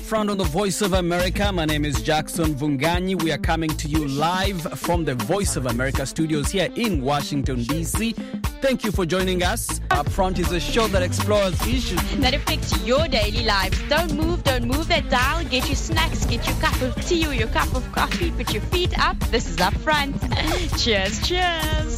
Upfront on the Voice of America. My name is Jackson Vunganyi. We are coming to you live from the Voice of America studios here in Washington, D.C. Thank you for joining us. Upfront is a show that explores issues that affect your daily lives. Don't move that dial. Get your snacks, get your cup of tea or your cup of coffee. Put your feet up. This is Upfront. Cheers, cheers.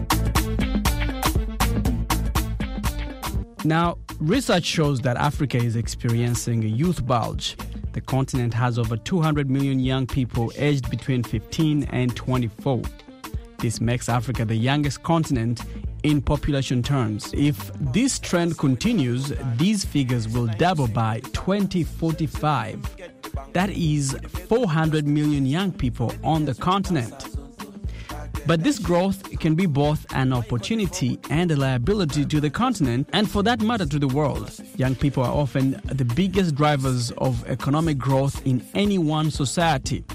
Now, research shows that Africa is experiencing a youth bulge. The continent has over 200 million young people aged between 15 and 24. This makes Africa the youngest continent in population terms. If this trend continues, these figures will double by 2045. That is 400 million young people on the continent. But this growth can be both an opportunity and a liability to the continent, and for that matter to the world. Young people are often the biggest drivers of economic growth in any one society.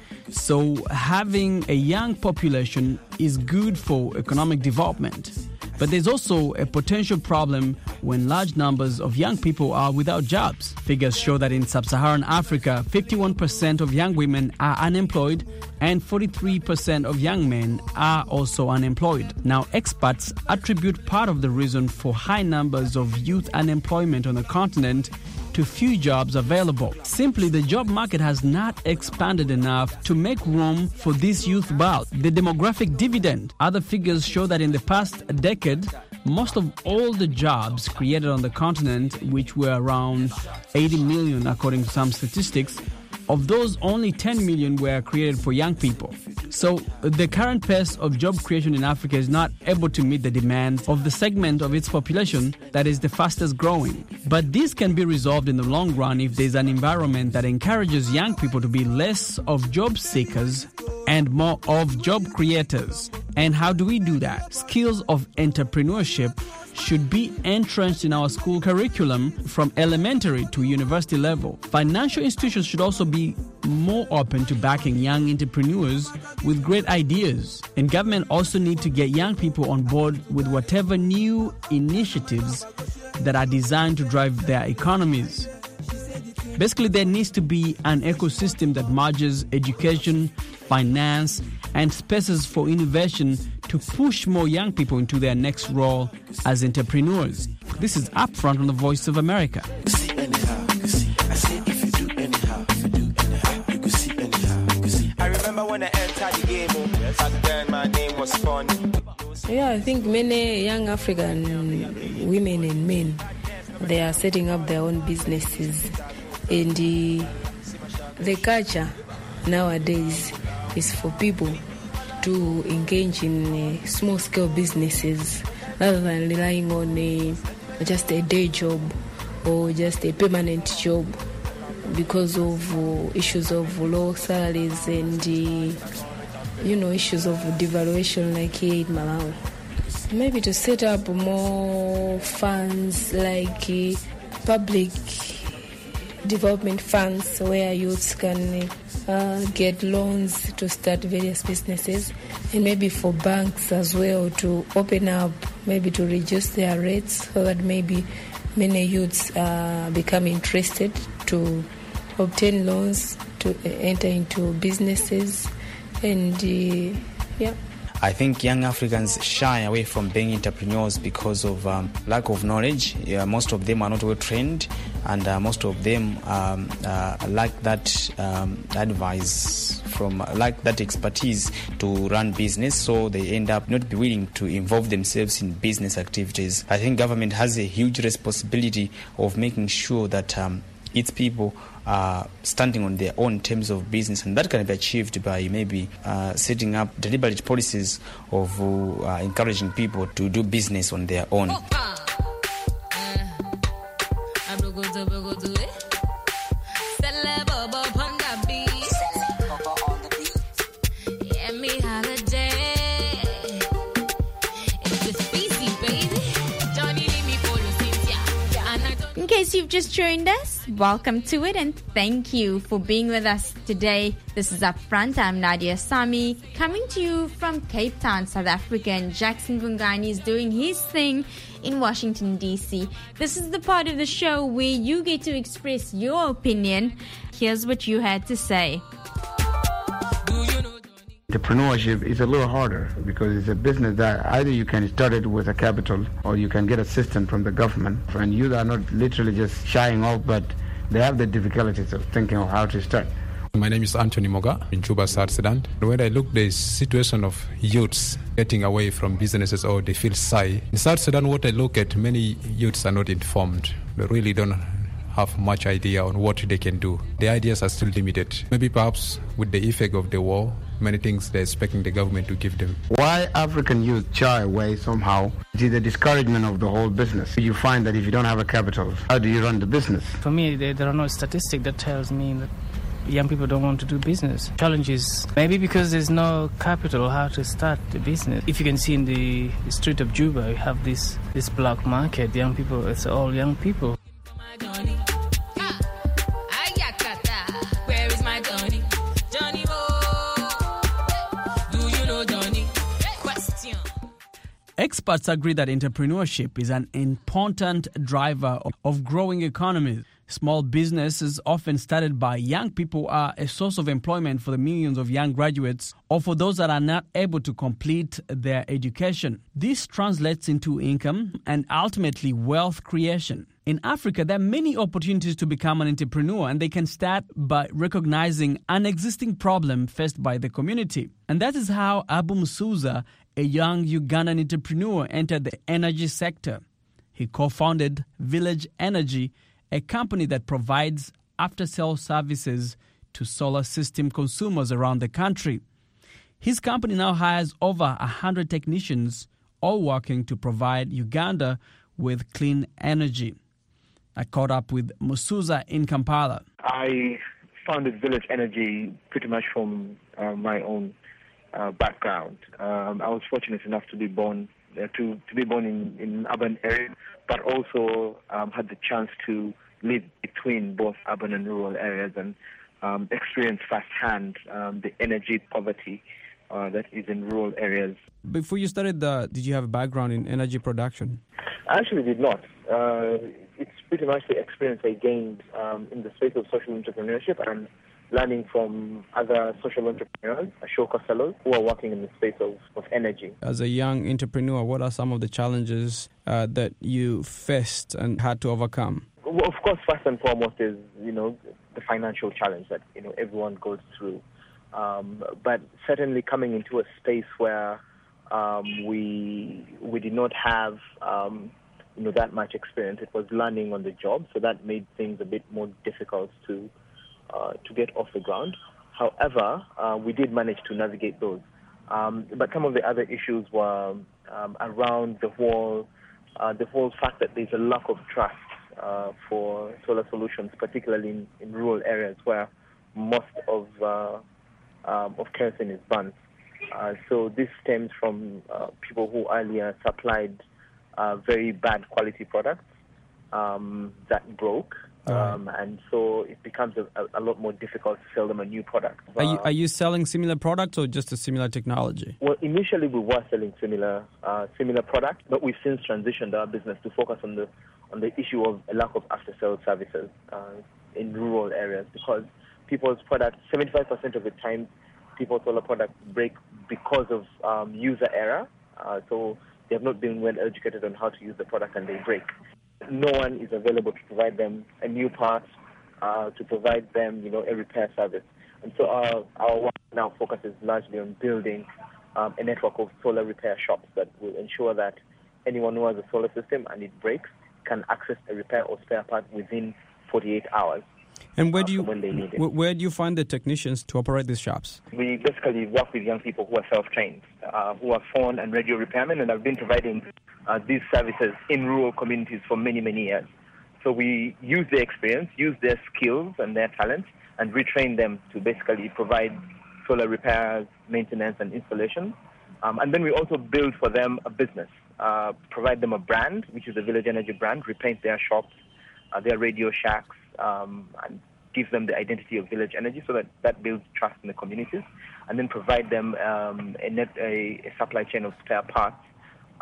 So having a young population is good for economic development. But there's also a potential problem when large numbers of young people are without jobs. Figures show that in sub-Saharan Africa, 51% of young women are unemployed and 43% of young men are also unemployed. Now, experts attribute part of the reason for high numbers of youth unemployment on the continent to few jobs available. Simply, the job market has not expanded enough to make room for this youth bulge. The demographic dividend. Other figures show that in the past decade, most of all the jobs created on the continent, which were around 80 million according to some statistics, of those, only 10 million were created for young people. So the current pace of job creation in Africa is not able to meet the demands of the segment of its population that is the fastest growing. But this can be resolved in the long run if there's an environment that encourages young people to be less of job seekers and more of job creators. And how do we do that? Skills of entrepreneurship should be entrenched in our school curriculum from elementary to university level. Financial institutions should also be more open to backing young entrepreneurs with great ideas. And government also need to get young people on board with whatever new initiatives that are designed to drive their economies. Basically, there needs to be an ecosystem that merges education, finance, and spaces for innovation to push more young people into their next role as entrepreneurs. This is Upfront on the Voice of America. I remember when I entered the game, back then my name was Fun. Yeah, I think many young African women and men, they are setting up their own businesses. And the culture nowadays is for people to engage in small-scale businesses rather than relying on just a day job or just a permanent job because of issues of low salaries and, issues of devaluation like here in Malawi. Maybe to set up more funds like public development funds where youths can get loans to start various businesses, and maybe for banks as well to open up, maybe to reduce their rates so that maybe many youths become interested to obtain loans to enter into businesses. And I think young Africans shy away from being entrepreneurs because of lack of knowledge. Most of them are not well trained, and most of them lack that advice lack that expertise to run business, so they end up not be willing to involve themselves in business activities. I think government has a huge responsibility of making sure that its people are standing on their own terms of business, and that can be achieved by maybe setting up deliberate policies of encouraging people to do business on their own. In case you've just joined us, welcome to it and thank you for being with us today. This is Upfront. I'm Nadia Sami, coming to you from Cape Town, South Africa, and Jackson Vunganyi is doing his thing in Washington, D.C. This is the part of the show where you get to express your opinion. Here's what you had to say. Entrepreneurship is a little harder because it's a business that either you can start it with a capital or you can get assistance from the government. And you are not literally just shying off, but they have the difficulties of thinking of how to start. My name is Anthony Moga in Juba, South Sudan. When I look at the situation of youths getting away from businesses or they feel shy, in South Sudan what I look at, many youths are not informed. They really don't have much idea on what they can do. The ideas are still limited. Maybe perhaps with the effect of the war, many things they're expecting the government to give them. Why African youth shy away somehow is the discouragement of the whole business. You find that if you don't have a capital, how do you run the business? For me, there are no statistics that tells me that young people don't want to do business. Challenge is maybe because there's no capital how to start the business. If you can see in the street of Juba, you have this black market. Young people, it's all young people. Experts agree that entrepreneurship is an important driver of growing economies. Small businesses, often started by young people, are a source of employment for the millions of young graduates or for those that are not able to complete their education. This translates into income and ultimately wealth creation. In Africa, there are many opportunities to become an entrepreneur, and they can start by recognizing an existing problem faced by the community. And that is how Abu Musuza, a young Ugandan entrepreneur, entered the energy sector. He co-founded Village Energy, a company that provides after-sale services to solar system consumers around the country. His company now hires over 100 technicians, all working to provide Uganda with clean energy. I caught up with Musuza in Kampala. I founded Village Energy pretty much from my own background. I was fortunate enough to be born in an urban area, but also had the chance to live between both urban and rural areas and experience firsthand the energy poverty that is in rural areas. Before you started, did you have a background in energy production? I actually did not. It's pretty much the experience I gained in the space of social entrepreneurship and learning from other social entrepreneurs, Ashoka fellows, who are working in the space of energy. As a young entrepreneur, what are some of the challenges that you faced and had to overcome? Well, of course, first and foremost is, the financial challenge that, everyone goes through. But certainly coming into a space where we did not have, that much experience, it was learning on the job, so that made things a bit more difficult to get off the ground. However, we did manage to navigate those. But some of the other issues were around the whole fact that there's a lack of trust for solar solutions, particularly in rural areas where most of kerosene is burnt. So this stems from people who earlier supplied very bad quality products that broke. And so it becomes a lot more difficult to sell them a new product. Are you selling similar products or just a similar technology? Well, initially we were selling similar products, but we've since transitioned our business to focus on the issue of a lack of after-sales services in rural areas, because people's products, 75% of the time, people's solar products break because of user error. So they have not been well educated on how to use the product and they break. No one is available to provide them a new part, to provide them, a repair service. And so our work now focuses largely on building a network of solar repair shops that will ensure that anyone who has a solar system and it breaks can access a repair or spare part within 48 hours. And where do you find the technicians to operate these shops? We basically work with young people who are self-trained, who are phone and radio repairmen, and have been providing these services in rural communities for many, many years. So we use their experience, use their skills and their talents, and retrain them to basically provide solar repairs, maintenance, and installation. And then we also build for them a business, provide them a brand, which is the Village Energy brand, repaint their shops, their radio shacks, and give them the identity of Village Energy, so that builds trust in the communities, and then provide them a supply chain of spare parts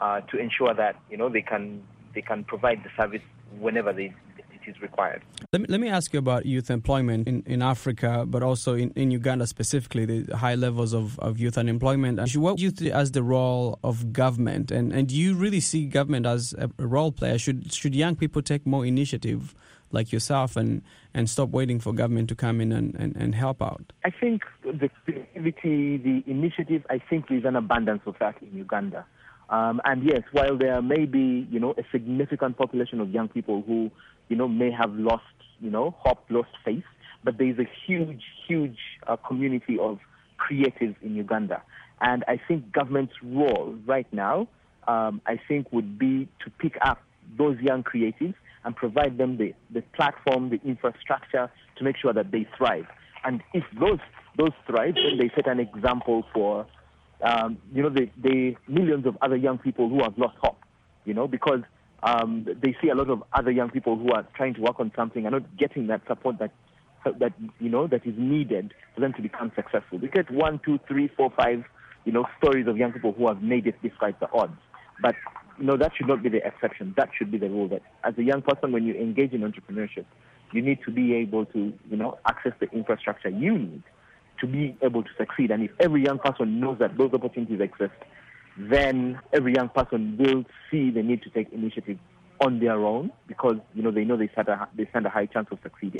to ensure that they can provide the service whenever it is required. Let me ask you about youth employment in Africa, but also in Uganda specifically, the high levels of youth unemployment. What do you see as the role of government? And do you really see government as a role player? Should young people take more initiative like yourself and stop waiting for government to come in and help out? I think the creativity, the initiative, I think there's an abundance of that in Uganda. And yes, while there may be, a significant population of young people who, may have lost, hope, lost faith, but there is a huge community of creatives in Uganda. And I think government's role right now, I think would be to pick up those young creatives and provide them the platform, the infrastructure to make sure that they thrive. And if those thrive, then they set an example for the millions of other young people who have lost hope, because they see a lot of other young people who are trying to work on something and not getting that support that is needed for them to become successful. We get 1, 2, 3, 4, 5, stories of young people who have made it despite the odds. But, that should not be the exception. That should be the rule, that as a young person, when you engage in entrepreneurship, you need to be able to, access the infrastructure you need to be able to succeed. And if every young person knows that those opportunities exist, then every young person will see the need to take initiative on their own because, they know they stand a high chance of succeeding.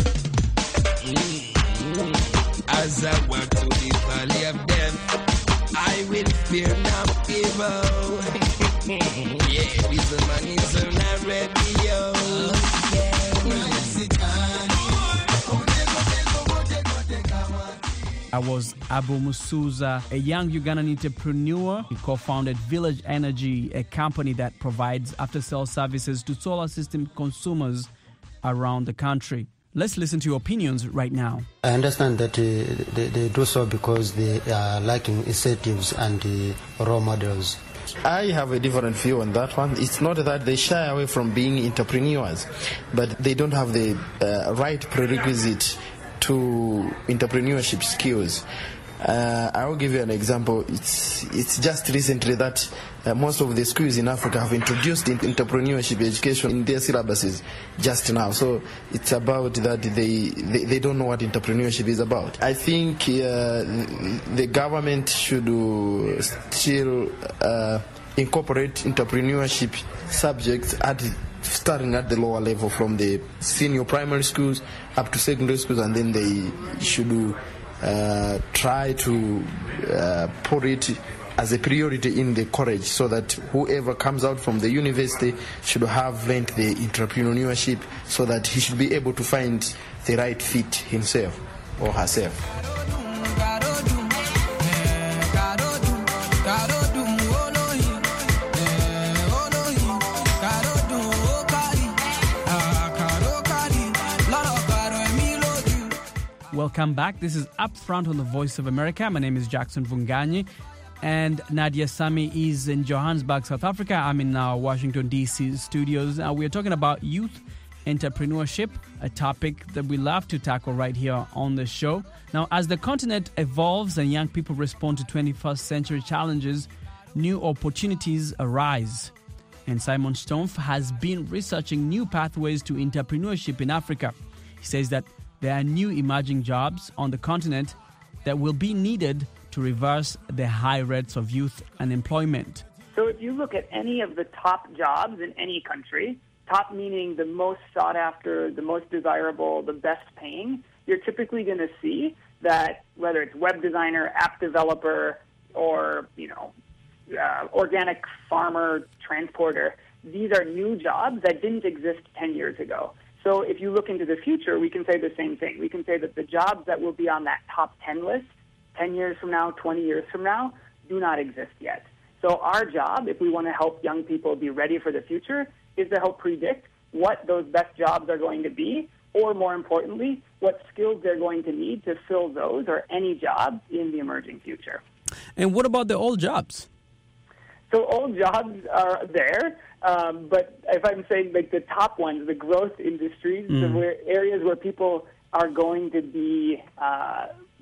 As I walk to the valley of death, I will fear no evil. Yeah, this man is on a radio. I was Abu Musuza, a young Ugandan entrepreneur. He co-founded Village Energy, a company that provides after-sales services to solar system consumers around the country. Let's listen to your opinions right now. I understand that they do so because they are lacking incentives and role models. I have a different view on that one. It's not that they shy away from being entrepreneurs, but they don't have the right prerequisite to entrepreneurship skills. I will give you an example. It's just recently that most of the schools in Africa have introduced entrepreneurship education in their syllabuses just now. So it's about that they don't know what entrepreneurship is about. I think the government should still incorporate entrepreneurship subjects starting at the lower level from the senior primary schools up to secondary schools, and then they should try to put it as a priority in the college so that whoever comes out from the university should have learned the entrepreneurship so that he should be able to find the right fit himself or herself. Welcome back. This is Upfront on the Voice of America. My name is Jackson Vunganyi, and Nadia Sami is in Johannesburg, South Africa. I'm in our Washington, D.C. studios. We're talking about youth entrepreneurship, a topic that we love to tackle right here on the show. Now, as the continent evolves and young people respond to 21st century challenges, new opportunities arise. And Simon Stumpf has been researching new pathways to entrepreneurship in Africa. He says that there are new emerging jobs on the continent that will be needed to reverse the high rates of youth unemployment. So if you look at any of the top jobs in any country, top meaning the most sought after, the most desirable, the best paying, you're typically going to see that whether it's web designer, app developer, or organic farmer, transporter, these are new jobs that didn't exist 10 years ago. So if you look into the future, we can say the same thing. We can say that the jobs that will be on that top 10 list 10 years from now, 20 years from now, do not exist yet. So our job, if we want to help young people be ready for the future, is to help predict what those best jobs are going to be, or more importantly, what skills they're going to need to fill those or any jobs in the emerging future. And what about the old jobs? So old jobs are there, but if I'm saying like the top ones, the growth industries, the areas where people are going to be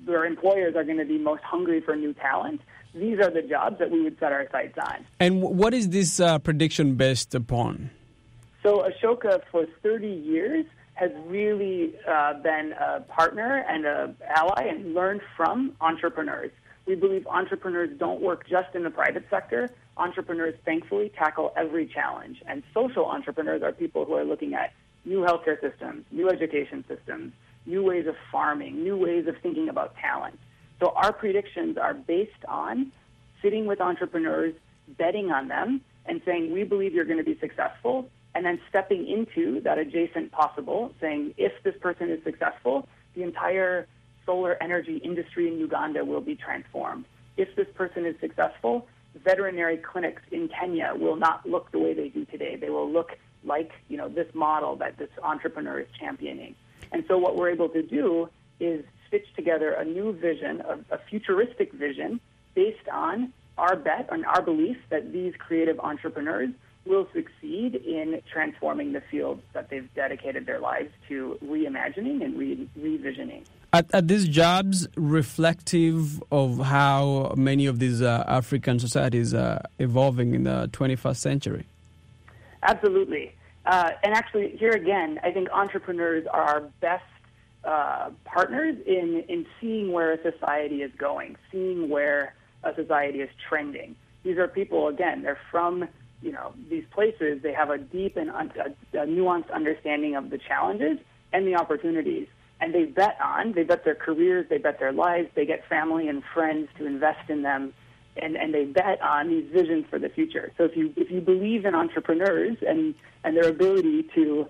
where employers are going to be most hungry for new talent, these are the jobs that we would set our sights on. And what is this prediction based upon? So Ashoka, for 30 years, has really been a partner and an ally and learned from entrepreneurs. We believe entrepreneurs don't work just in the private sector. Entrepreneurs, thankfully, tackle every challenge. And social entrepreneurs are people who are looking at new healthcare systems, new education systems, new ways of farming, new ways of thinking about talent. So our predictions are based on sitting with entrepreneurs, betting on them, and saying, we believe you're going to be successful, and then stepping into that adjacent possible, saying, if this person is successful, the entire solar energy industry in Uganda will be transformed. If this person is successful, veterinary clinics in Kenya will not look the way they do today. They will look like, this model that this entrepreneur is championing. And so what we're able to do is stitch together a new vision, a futuristic vision, based on our bet and our belief that these creative entrepreneurs will succeed in transforming the fields that they've dedicated their lives to reimagining and revisioning. Are these jobs reflective of how many of these African societies are evolving in the 21st century? Absolutely. And actually, here again, I think entrepreneurs are our best partners in seeing where a society is going, seeing where a society is trending. These are people, again, they're from these places. They have a deep and a nuanced understanding of the challenges and the opportunities. And they bet their careers, they bet their lives, they get family and friends to invest in them, and they bet on these visions for the future. So if you believe in entrepreneurs and their ability to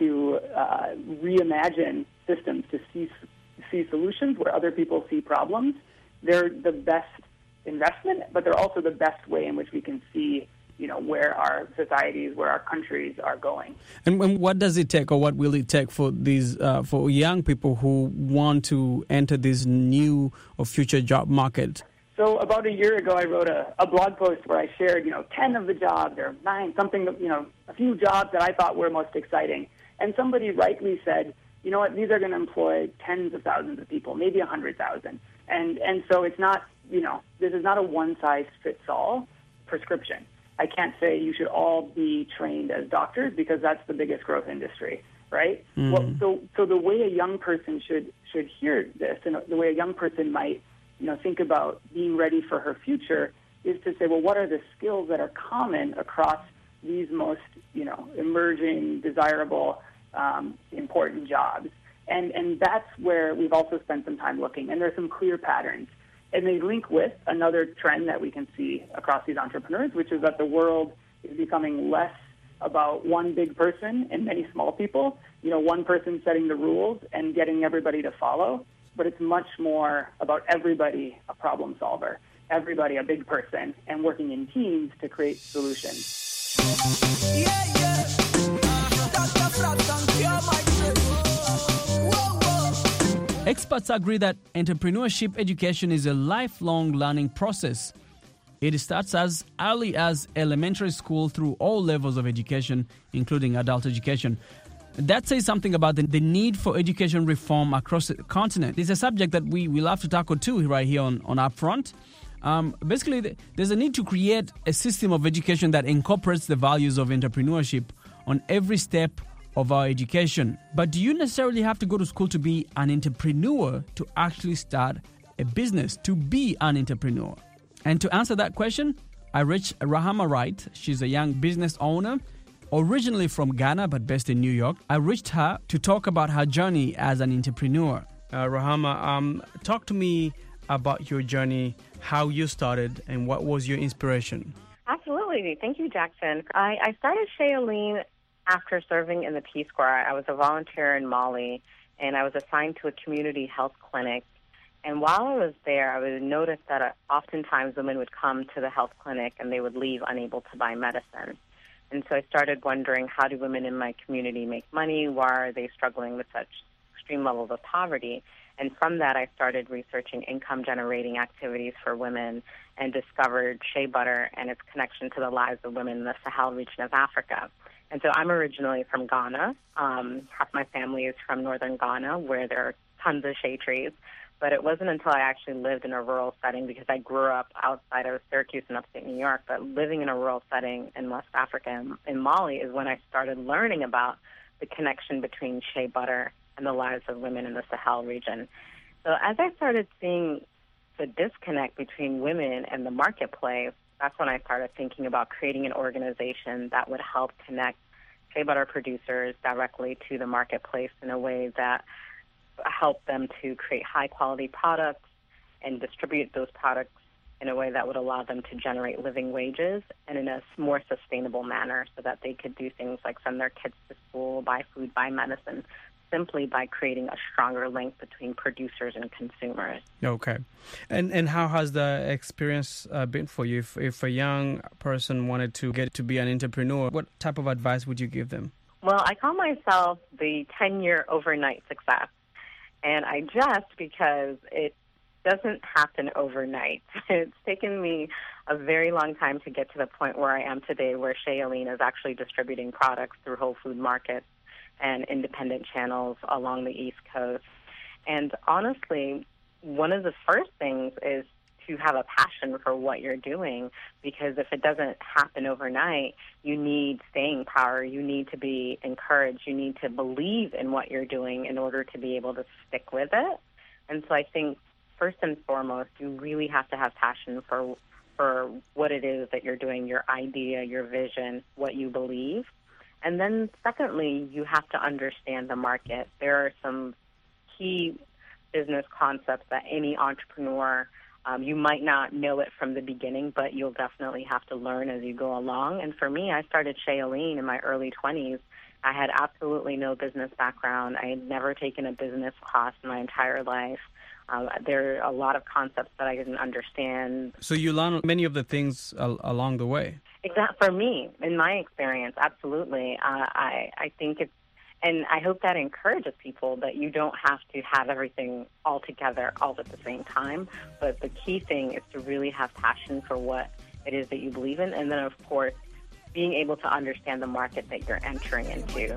reimagine systems, to see solutions where other people see problems, they're the best investment, but they're also the best way in which we can see where our societies, where our countries are going. And what does it take, or what will it take for these for young people who want to enter this new or future job market? So about a year ago, I wrote a blog post where I shared, 10 of the jobs, or 9, something, a few jobs that I thought were most exciting. And somebody rightly said, you know what, these are going to employ tens of thousands of people, maybe 100,000. And so it's not, this is not a one-size-fits-all prescription. I can't say you should all be trained as doctors because that's the biggest growth industry, right? Mm. Well, so the way a young person should hear this, and the way a young person might, think about being ready for her future, is to say, well, what are the skills that are common across these most, emerging, desirable, important jobs? And that's where we've also spent some time looking, and there's some clear patterns. And they link with another trend that we can see across these entrepreneurs, which is that the world is becoming less about one big person and many small people, one person setting the rules and getting everybody to follow, but it's much more about everybody a problem solver, everybody a big person, and working in teams to create solutions. Experts agree that entrepreneurship education is a lifelong learning process. It starts as early as elementary school through all levels of education, including adult education. That says something about the need for education reform across the continent. It's a subject that we love to tackle too right here on Upfront. Basically, there's a need to create a system of education that incorporates the values of entrepreneurship on every step of our education. But do you necessarily have to go to school to be an entrepreneur to actually start a business, to be an entrepreneur? And to answer that question, I reached Rahama Wright. She's a young business owner, originally from Ghana but based in New York. I reached her to talk about her journey as an entrepreneur. Rahama, talk to me about your journey, how you started, and what was your inspiration? Absolutely. Thank you, Jackson. I started Shaolin after serving in the Peace Corps. I was a volunteer in Mali, and I was assigned to a community health clinic. And while I was there, I would notice that oftentimes women would come to the health clinic and they would leave unable to buy medicine. And so I started wondering, how do women in my community make money? Why are they struggling with such extreme levels of poverty? And from that, I started researching income-generating activities for women and discovered shea butter and its connection to the lives of women in the Sahel region of Africa. And so I'm originally from Ghana. Half my family is from northern Ghana, where there are tons of shea trees. But it wasn't until I actually lived in a rural setting, because I grew up outside of Syracuse in upstate New York, but living in a rural setting in West Africa, in Mali, is when I started learning about the connection between shea butter and the lives of women in the Sahel region. So as I started seeing the disconnect between women and the marketplace, that's when I started thinking about creating an organization that would help connect shea butter producers directly to the marketplace in a way that help them to create high-quality products and distribute those products in a way that would allow them to generate living wages and in a more sustainable manner, so that they could do things like send their kids to school, buy food, buy medicine, simply by creating a stronger link between producers and consumers. Okay. And how has the experience been for you? If a young person wanted to get to be an entrepreneur, what type of advice would you give them? Well, I call myself the 10-year overnight success. And I jest because it doesn't happen overnight. It's taken me a very long time to get to the point where I am today, where Shailene is actually distributing products through Whole Food markets and independent channels along the East Coast. And honestly, one of the first things is to have a passion for what you're doing, because if it doesn't happen overnight, you need staying power, you need to be encouraged, you need to believe in what you're doing in order to be able to stick with it. And so I think first and foremost, you really have to have passion for what it is that you're doing, your idea, your vision, what you believe. And then secondly, you have to understand the market. There are some key business concepts that any entrepreneur, you might not know it from the beginning, but you'll definitely have to learn as you go along. And for me, I started Shailene in my early 20s. I had absolutely no business background. I had never taken a business class in my entire life. There are a lot of concepts that I didn't understand. So you learned many of the things along the way? Exactly. For me, in my experience, absolutely. I think it's, and I hope that encourages people that you don't have to have everything all together all at the same time. But the key thing is to really have passion for what it is that you believe in. And then, of course, being able to understand the market that you're entering into.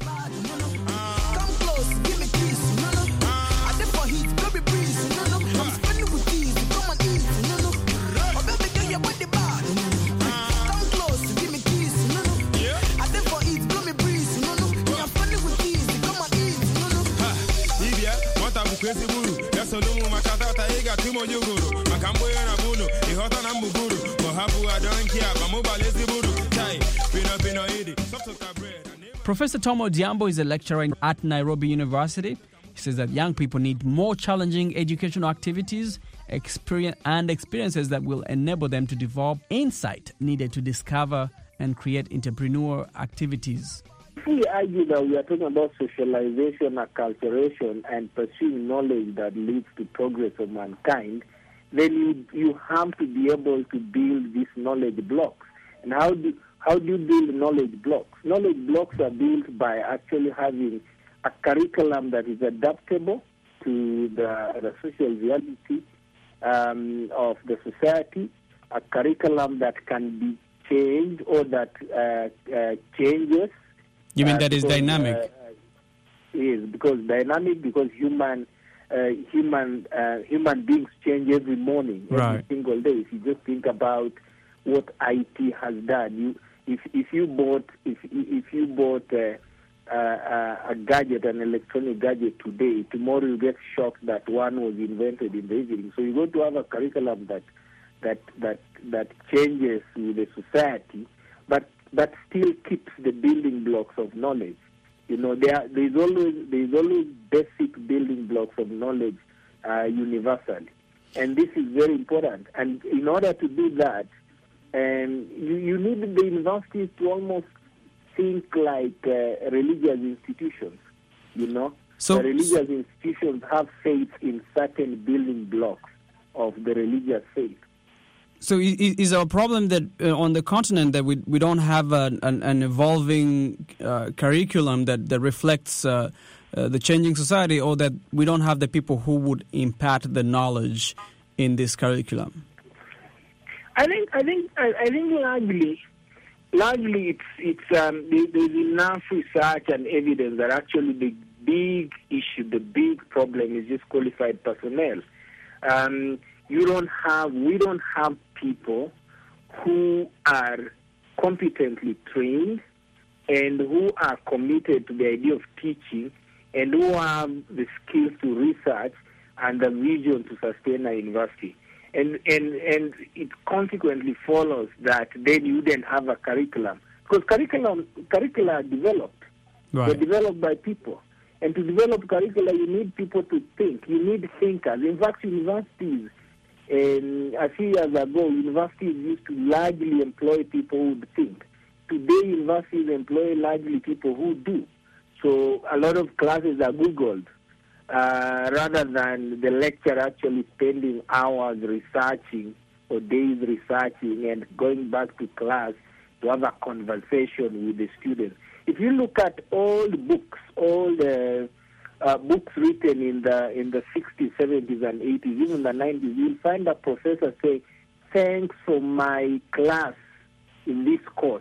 Professor Tom Odhiambo is a lecturer at Nairobi University. He says that young people need more challenging educational activities, experiences that will enable them to develop insight needed to discover and create entrepreneurial activities. If we argue that we are talking about socialization, acculturation, and pursuing knowledge that leads to progress of mankind, then you have to be able to build these knowledge blocks. And how do you build knowledge blocks? Knowledge blocks are built by actually having a curriculum that is adaptable to the social reality of the society, a curriculum that can be changed or that changes. You mean that is dynamic? Yes, because dynamic, because human beings change every morning, every single day. If you just think about what IT has done, if you bought a gadget, an electronic gadget today, tomorrow you get shocked that one was invented in the evening. So you're going to have a curriculum that changes with the society, but still keeps the building blocks of knowledge. You know, there's always basic building blocks of knowledge universally, and this is very important. And in order to do that, you need the universities to almost think like religious institutions. You know, so the religious institutions have faith in certain building blocks of the religious faith. So is our problem that on the continent that we don't have an evolving curriculum that reflects the changing society, or that we don't have the people who would impart the knowledge in this curriculum? I think largely it's there's enough research and evidence that actually the big issue, the big problem is just qualified personnel. we don't have people who are competently trained and who are committed to the idea of teaching and who have the skills to research and the vision to sustain a university. And it consequently follows that then you wouldn't have a curriculum. Because curricula are developed. Right. They're developed by people. And to develop curricula, you need people to think. You need thinkers. In fact, universities, a few years ago, universities used to largely employ people who would think. Today, universities employ largely people who do. So a lot of classes are Googled rather than the lecturer actually spending hours researching or days researching and going back to class to have a conversation with the students. If you look at all the books, books written in the 60s, 70s, and 80s, even the 90s, you'll find a professor say, "Thanks for my class in this course,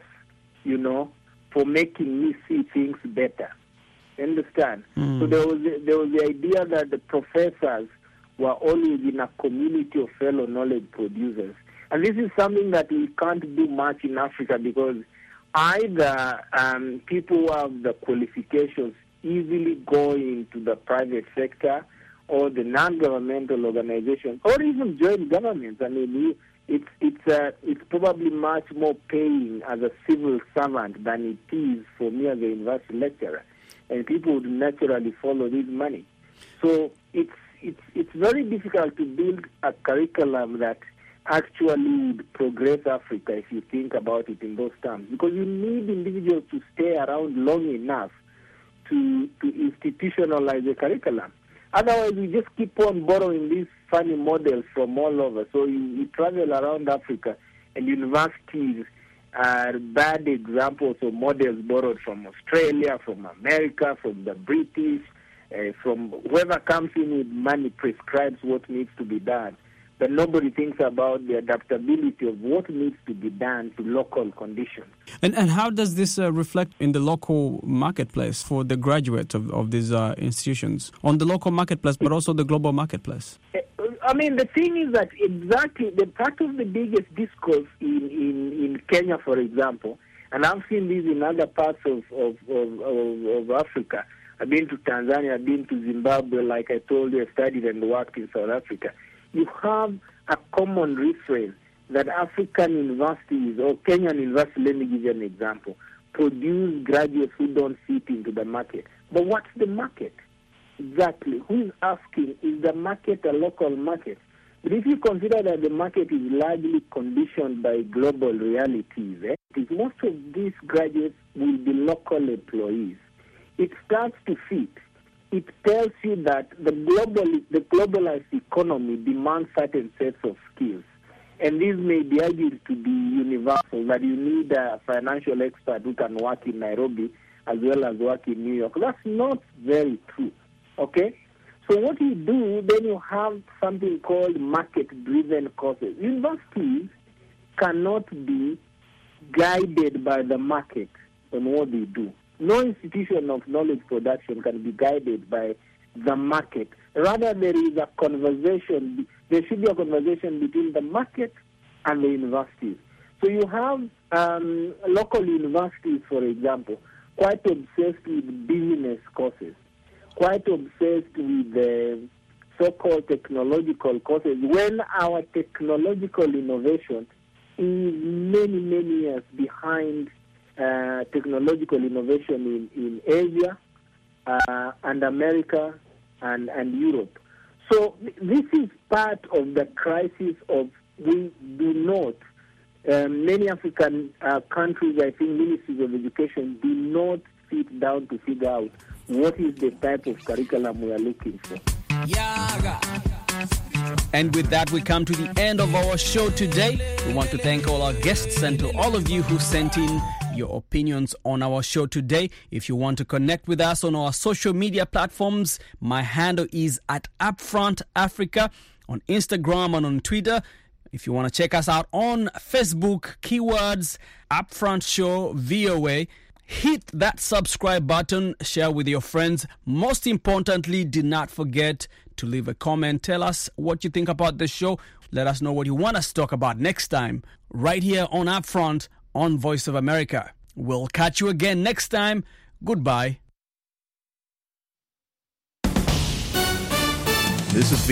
for making me see things better." Understand? So there was the idea that the professors were always in a community of fellow knowledge producers. And this is something that we can't do much in Africa because either people who have the qualifications easily go into the private sector or the non-governmental organizations or even join governments. I mean, it's probably much more paying as a civil servant than it is for me as a university lecturer. And people would naturally follow this money. So it's very difficult to build a curriculum that actually would progress Africa if you think about it in those terms. Because you need individuals to stay around long enough to institutionalize the curriculum. Otherwise, we just keep on borrowing these funny models from all over. So you travel around Africa and universities are bad examples of models borrowed from Australia, from America, from the British, from whoever comes in with money prescribes what needs to be done. But nobody thinks about the adaptability of what needs to be done to local conditions. And how does this reflect in the local marketplace for the graduates of these institutions? On the local marketplace, but also the global marketplace? I mean, the thing is that exactly the part of the biggest discourse in Kenya, for example, and I've seen this in other parts of Africa. I've been to Tanzania, I've been to Zimbabwe, like I told you, I studied and worked in South Africa. You have a common refrain that African universities or Kenyan universities, let me give you an example, produce graduates who don't fit into the market. But what's the market? Exactly. Who is asking, is the market a local market? But if you consider that the market is largely conditioned by global realities, most of these graduates will be local employees. It starts to fit. It tells you that the globalized economy demands certain sets of skills. And these may be argued to be universal, that you need a financial expert who can work in Nairobi as well as work in New York. That's not very true. Okay? So what you do, then you have something called market-driven courses. Universities cannot be guided by the market on what they do. No institution of knowledge production can be guided by the market. Rather, there is a conversation. There should be a conversation between the market and the universities. So you have local universities, for example, quite obsessed with business courses, quite obsessed with the so-called technological courses, when our technological innovation is many, many years behind technological innovation in Asia and America and Europe. So this is part of the crisis of we do not, many African countries, I think ministries of education do not sit down to figure out what is the type of curriculum we are looking for. And with that, we come to the end of our show today. We want to thank all our guests and to all of you who sent in your opinions on our show today. If you want to connect with us on our social media platforms, my handle is at Upfront Africa on Instagram and on Twitter. If you want to check us out on Facebook, keywords Upfront Show VOA. hit that subscribe button, share with your friends. Most importantly, do not forget to leave a comment. Tell us what you think about the show. Let us know what you want us to talk about next time, right here on Upfront on Voice of America. We'll catch you again next time. Goodbye. This is